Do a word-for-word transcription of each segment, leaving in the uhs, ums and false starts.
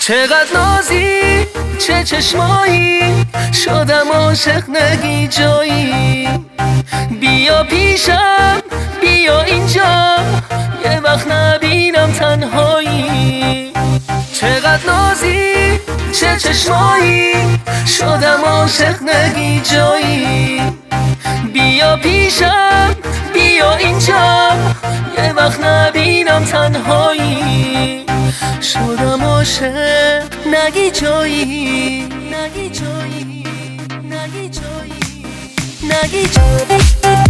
چقدر نازی چه چشمایی، شدم عاشق نگی جایی. بیا پیشم بیا اینجا، یه وقت نبینم تنهایی. چقدر نازی چه چشمایی، شدم عاشق نگی جایی. بیا پیشم بیا اینجا، یه وقت نبینم تنهایی. شدم عاشق نگی جایی، نگی جایی، نگی جایی، نگی جایی.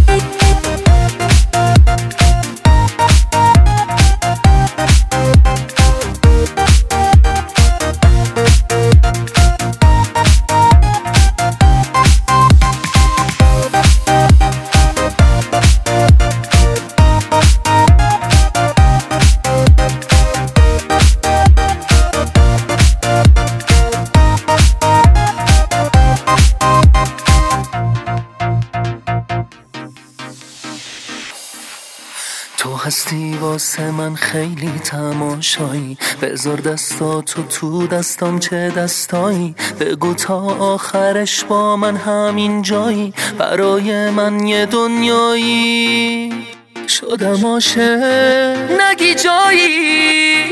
تو هستی واسه من خیلی تماشایی، بذار دستاتو تو دستام چه دستایی. بگو تا آخرش با من همین جایی، برای من یه دنیایی. شدم عاشق نگی جایی.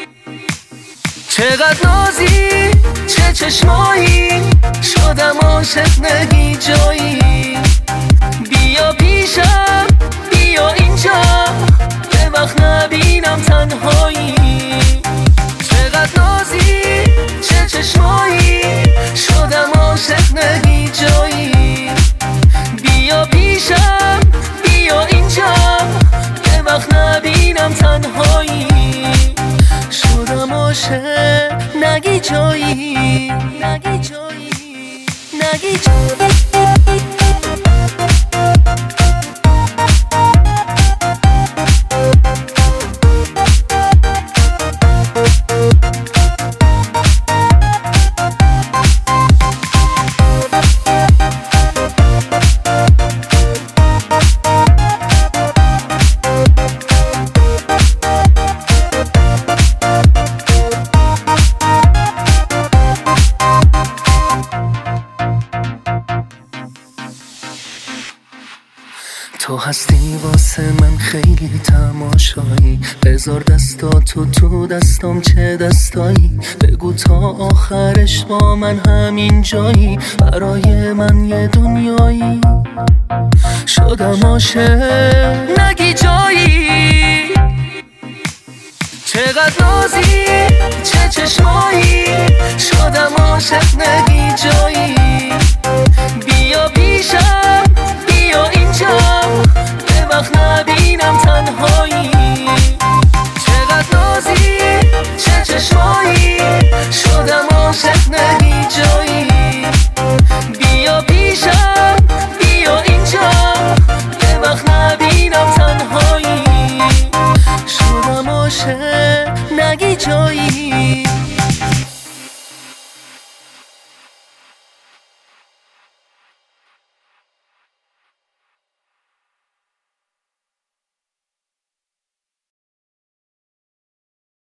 چقدر نازی چه چشمایی، شدم عاشق نگی جایی. بیا پیشم بیا اینجا، یه وقت نبینم تنهایی. چقدر نازی چه چشمایی، شدم عاشق نگی جایی. بیا پیشم بیا اینجا، یه وقت نبینم تنهایی. شدم عاشق نگی جایی، نگی جایی، نگی جایی. تو هستی واسه من خیلی تماشایی، بذار دستاتو تو دستام چه دستایی. بگو تا آخرش با من همین جایی، برای من یه دنیایی. شدم عاشق نگی جایی. چقدر نازی